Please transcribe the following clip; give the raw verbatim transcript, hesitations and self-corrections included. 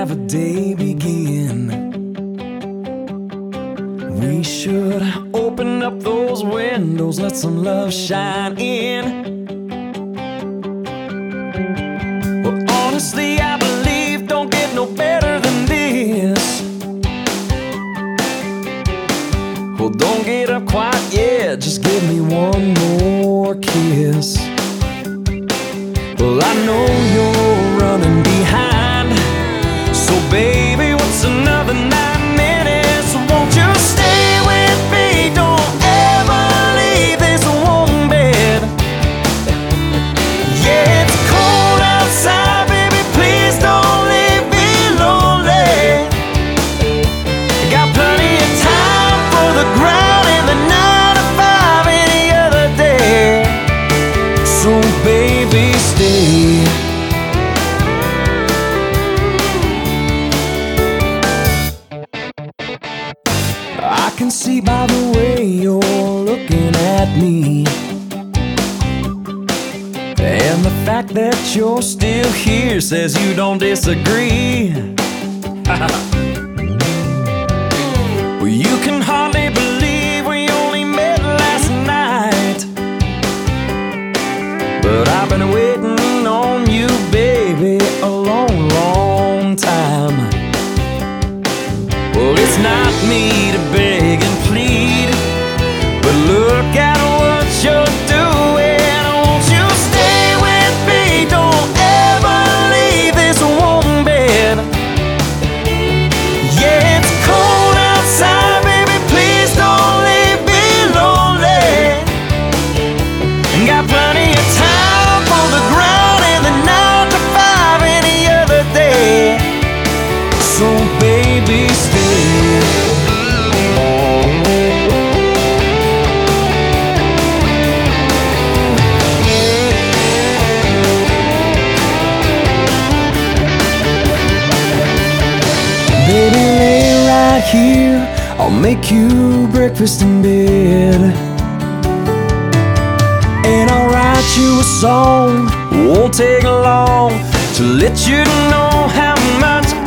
have a day begin? We should open up those windows, let some love shine in. Well, honestly, I believe don't get no better than this. Well, don't get up quite yet, just give me one more kiss. Well, I know you're running behind, so baby, what's another nine minutes? Won't you stay with me? Don't ever leave this warm bed. Yeah, it's cold outside, baby, please don't leave me lonely. Got plenty of time for the ground and the nine to five any other day. So baby, stay. I can see by the way you're looking at me, and the fact that you're still here says you don't disagree. Well, you can hardly believe we only met last night, but I've been waiting on you, baby, a long, long time. Well, it's not me to beg and plead, but look at what you're doing. Won't you stay with me? Don't ever leave this warm bed. Yeah, it's cold outside, baby, please don't leave me lonely. Got plenty of time for the ground and the nine to five any other day. So baby, stay. Baby, lay right here, I'll make you breakfast in bed, and I'll write you a song, won't take long to let you know how much